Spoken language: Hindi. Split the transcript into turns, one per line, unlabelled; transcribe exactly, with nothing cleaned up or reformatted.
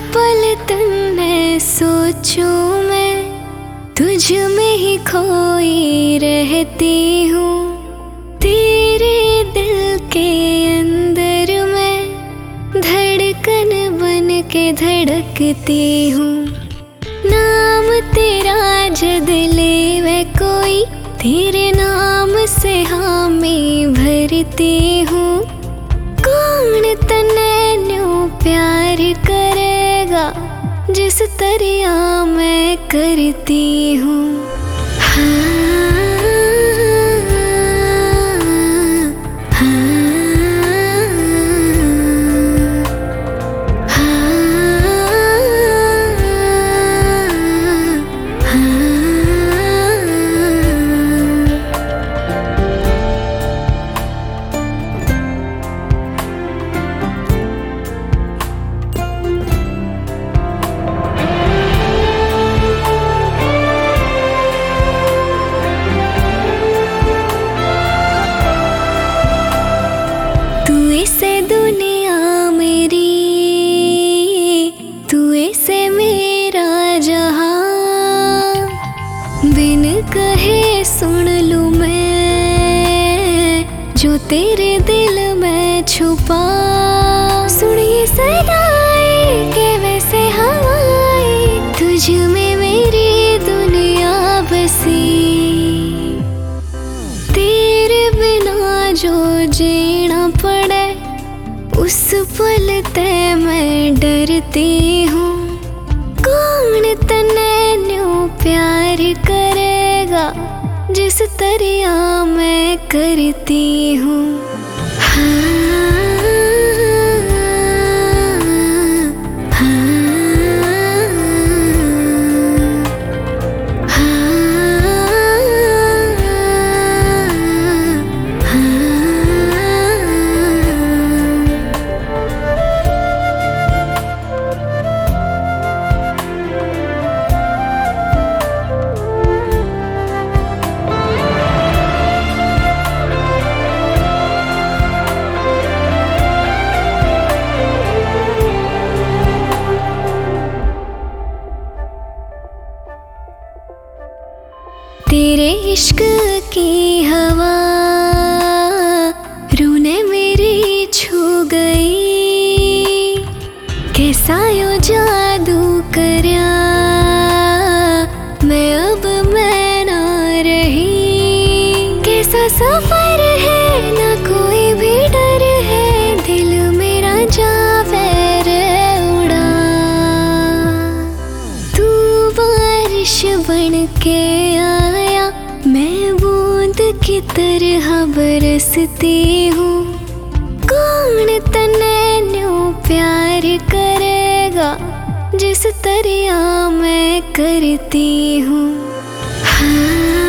पल तन्ने सोचूं मैं, तुझ में ही खोई रहती हूँ। तेरे दिल के अंदर मैं धड़कन बन के धड़कती हूँ। नाम तेरा जद ले मैं कोई, तेरे नाम से हाँ मैं भरती हूँ। कौन तन्ने न्यूं प्यार करेगा जिस तरह मैं करती हूँ। हाँ, से दुनिया मेरी, तू ऐसे मेरा जहां। बिन कहे सुन लूं मैं जो तेरे दिल में छुपा। सुनिए सदाए के वैसे हवाएं, तुझ में मेरी दुनिया बसी। तेरे बिना जो जीना पड़े उस पल ते मैं डरती हूँ। कौन तन्ने न्यूं प्यार करेगा जिस तरह मैं करती हूँ। हाँ, तेरे इश्क की हवा रूह ने मेरी छू गई। कैसा यो जादू करया मैं अब मैं ना रही। कैसा सफर है ना कोई भी डर है, दिल मेरा जावे रे उड़ा। तू बारिश बन के आया, मैं बूंद की तरह बरसती हूँ। कौन तन्ने न्यूं प्यार करेगा जिस तरह मैं करती हूँ। हाँ।